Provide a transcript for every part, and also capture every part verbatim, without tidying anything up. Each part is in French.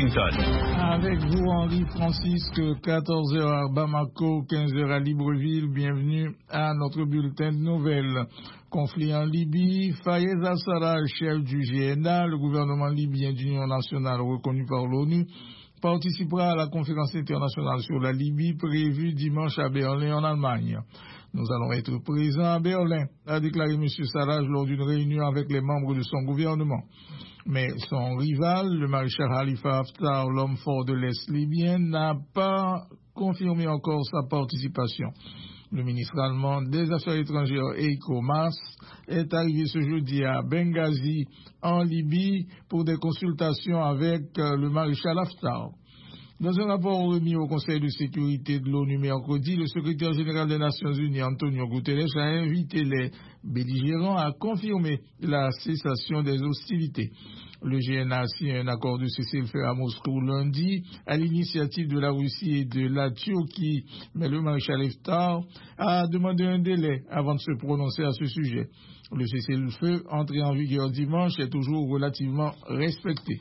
Washington. Avec vous, Henri Francisque, quatorze heures à Bamako, quinze heures à Libreville. Bienvenue à notre bulletin de nouvelles. Conflit en Libye, Fayez al-Sarraj, chef du G N A, le gouvernement libyen d'union nationale reconnu par l'ONU, participera à la conférence internationale sur la Libye prévue dimanche à Berlin en Allemagne. Nous allons être présents à Berlin, a déclaré M. Sarraj lors d'une réunion avec les membres de son gouvernement. Mais son rival, le maréchal Khalifa Haftar, l'homme fort de l'Est libyen, n'a pas confirmé encore sa participation. Le ministre allemand des Affaires étrangères Heiko Maas est arrivé ce jeudi à Benghazi, en Libye, pour des consultations avec le maréchal Haftar. Dans un rapport remis au Conseil de sécurité de l'ONU mercredi, le secrétaire général des Nations Unies, Antonio Guterres, a invité les belligérants à confirmer la cessation des hostilités. Le G N A a signé un accord de cessez-le-feu à Moscou lundi, à l'initiative de la Russie et de la Turquie, mais le maréchal Haftar a demandé un délai avant de se prononcer à ce sujet. Le cessez-le-feu, entré en vigueur dimanche, est toujours relativement respecté.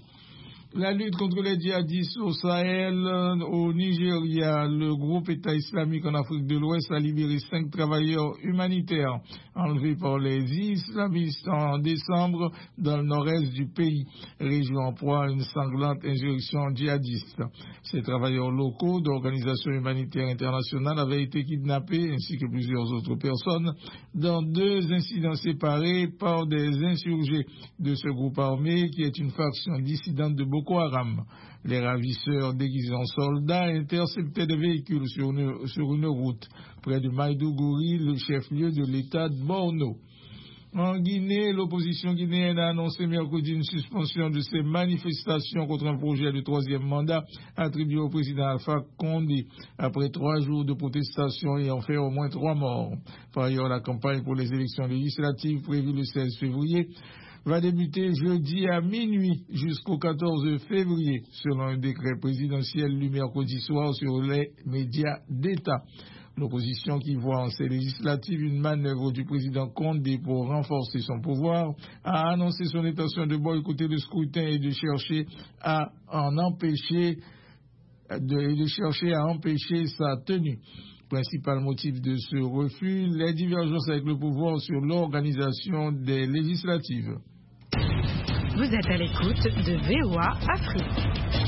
La lutte contre les djihadistes au Sahel, au Nigeria, le groupe État islamique en Afrique de l'Ouest a libéré cinq travailleurs humanitaires enlevés par les islamistes en décembre dans le nord-est du pays, région en proie à une sanglante insurrection djihadiste. Ces travailleurs locaux d'organisations humanitaires internationales avaient été kidnappés, ainsi que plusieurs autres personnes, dans deux incidents séparés par des insurgés de ce groupe armé qui est une faction dissidente de Boko Haram. Les ravisseurs déguisés en soldats interceptaient des véhicules sur une, sur une route près de Maïdougouri, le chef-lieu de l'État de Borno. En Guinée, l'opposition guinéenne a annoncé mercredi une suspension de ses manifestations contre un projet de troisième mandat attribué au président Alpha Condé, après trois jours de protestation ayant fait au moins trois morts. Par ailleurs, la campagne pour les élections législatives prévues le seize février va débuter jeudi à minuit jusqu'au quatorze février, selon un décret présidentiel lu mercredi soir sur les médias d'État. L'opposition, qui voit en ces législatives une manœuvre du président Condé pour renforcer son pouvoir, a annoncé son intention de boycotter le scrutin et de chercher à en empêcher, de, de chercher à empêcher sa tenue. Principal motif de ce refus, les divergences avec le pouvoir sur l'organisation des législatives. Vous êtes à l'écoute de V O A Afrique.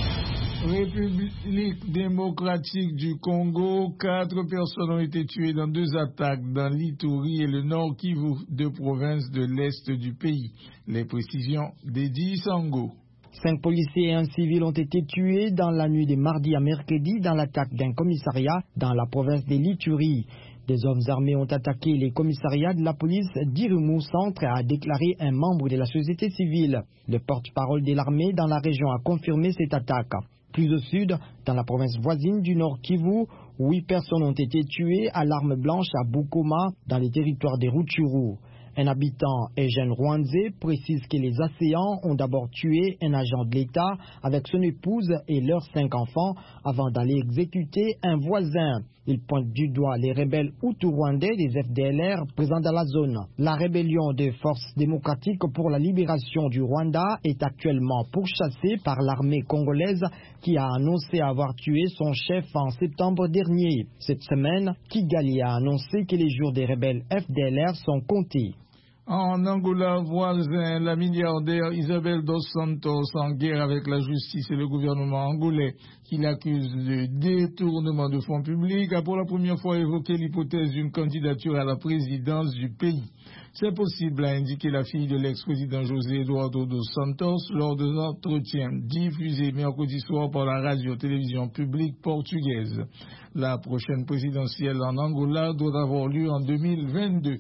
République démocratique du Congo, quatre personnes ont été tuées dans deux attaques dans l'Ituri et le Nord Kivu, deux provinces de l'Est du pays. Les précisions d'Edi Sango. Cinq policiers et un civil ont été tués dans la nuit de mardi à mercredi dans l'attaque d'un commissariat dans la province de l'Ituri. Des hommes armés ont attaqué les commissariats de la police d'Irumu Centre, a déclaré un membre de la société civile. Le porte-parole de l'armée dans la région a confirmé cette attaque. Plus au sud, dans la province voisine du Nord Kivu, huit personnes ont été tuées à l'arme blanche à Bukoma, dans les territoires des Rutshuru. Un habitant, Eugène Rwanze, précise que les assaillants ont d'abord tué un agent de l'État avec son épouse et leurs cinq enfants avant d'aller exécuter un voisin. Il pointe du doigt les rebelles hutu-rwandais des F D L R présents dans la zone. La rébellion des forces démocratiques pour la libération du Rwanda est actuellement pourchassée par l'armée congolaise qui a annoncé avoir tué son chef en septembre dernier. Cette semaine, Kigali a annoncé que les jours des rebelles F D L R sont comptés. En Angola voisin, la milliardaire Isabel dos Santos, en guerre avec la justice et le gouvernement angolais, qui l'accuse de détournement de fonds publics, a pour la première fois évoqué l'hypothèse d'une candidature à la présidence du pays. C'est possible, a indiqué la fille de l'ex-président José Eduardo dos Santos lors d'un entretien diffusé mercredi soir par la radio-télévision publique portugaise. La prochaine présidentielle en Angola doit avoir lieu en deux mille vingt-deux.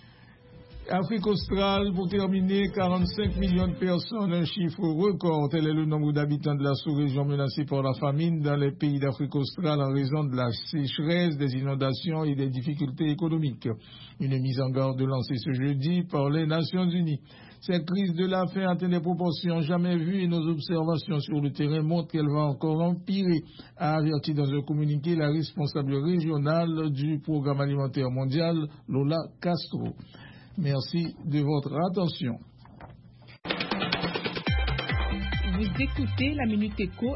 Afrique australe, pour terminer, quarante-cinq millions de personnes, un chiffre record. Tel est le nombre d'habitants de la sous-région menacés par la famine dans les pays d'Afrique australe en raison de la sécheresse, des inondations et des difficultés économiques. Une mise en garde lancée ce jeudi par les Nations Unies. Cette crise de la faim atteint des proportions jamais vues et nos observations sur le terrain montrent qu'elle va encore empirer, a averti dans un communiqué la responsable régionale du Programme alimentaire mondial, Lola Castro. Merci de votre attention. Vous écoutez la Minute Éco